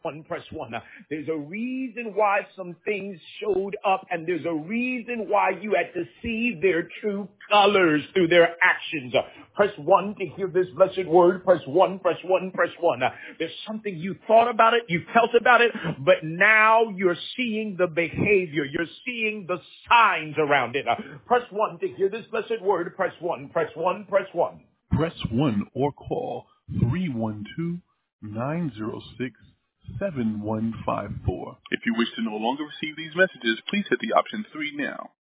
one, press one. There's a reason why some things showed up, and there's a reason why you had to see their true colors through their actions. Press one to hear this blessed word. Press one, press one, press one. There's something you thought about it, you felt about it, but now you're seeing the behavior. You're seeing the signs around it. Press one to hear this blessed word. Press one, press one, press one. Press 1 or call 312-906-7154. If you wish to no longer receive these messages, please hit the option 3 now.